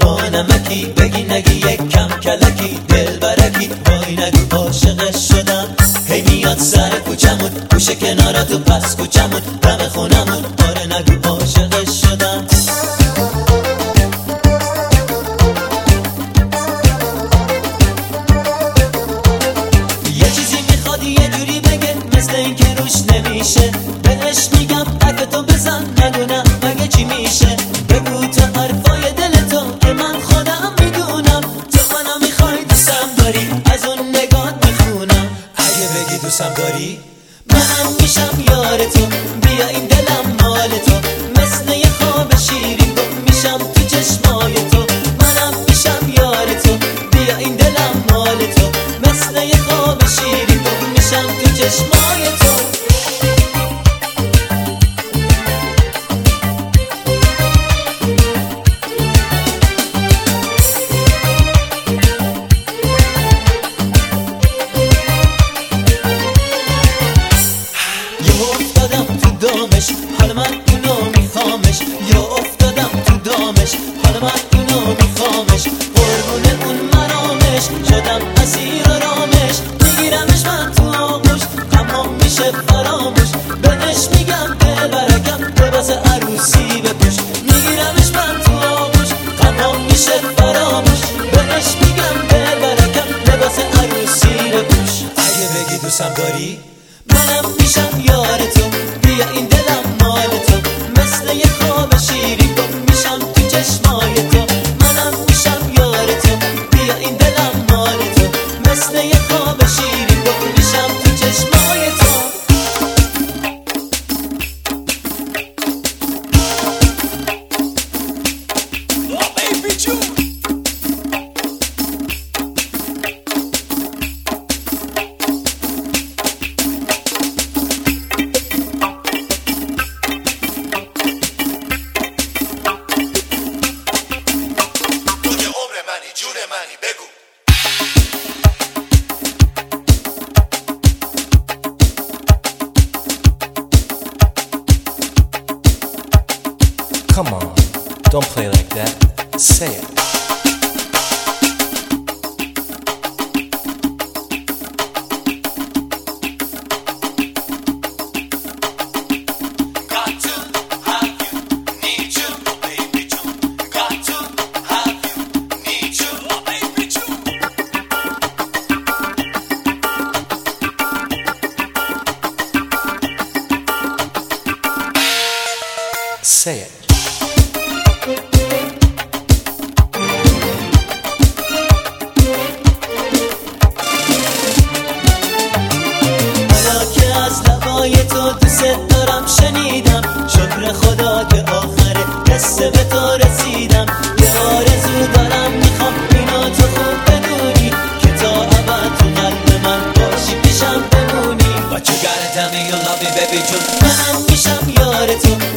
با نمکی، بگی نگی یک کم کلکی، دل برکی، وای نگو عاشقش شدم. هی میاد سر کوچمون، گوشه کنارا تو پس کوچمون، دم خونمون، آره نگو عاشقش شدم. یه چیزی میخواد یه جوری بگه، مثل این که روش نمیشه. بهش میگم اگه تو بزن، ندونم مگه چی میشه. بگو تو حرفای دلتو که من خودم میدونم. تو منو میخوای دوستم داری، از اون نگات میخونم. اگه بگی دوستم داری، منم میشم یار تو. بیا این دلم مال تو، مثل یه خواب شیرین گم میشم تو چشمای تو. منم میشم یار تو، بیا این دلم مال تو، مثل یه خواب شیرین گم میشم تو چشمای تو. حالا من اونو میخوامش، یا افتادم تو دامش. حالا من اونو میخوامش، قربون اون مرامش. شدم اسیر رامش، میگیرمش من تو آغوش. تمام میشه فراموش، بهش میگم دل برکم، لباس عروسی بپوش. میگیرمش من تو آغوش، تمام میشه فراموش. بهش میگم دل برکم، لباس عروسی بپوش. اگه بگی دوستم داری، منم میشم یار تو. بیا این دلم مال تو، مثل یه خواب شیرین گم میشم تو چشمای تو. منم میشم یار تو، بیا این دلم مال تو، مثل یه خواب شیرین گم میشم تو چشمای تو. Come on, don't play like that. Say it. Got to have you, need you, oh baby June. Got to have you, need you, oh baby June. Say it. حالا که از لبای تو دوست دارم شنیدم، شکر خدا که آخره قصه به تو رسیدم. یه آرزو دارم میخوام اینو تو خوب بدونی، که تا ابد تو قلب من باشی، پیشم بمونی. But you gotta tell me you love me baby June. منم میشم یار تو،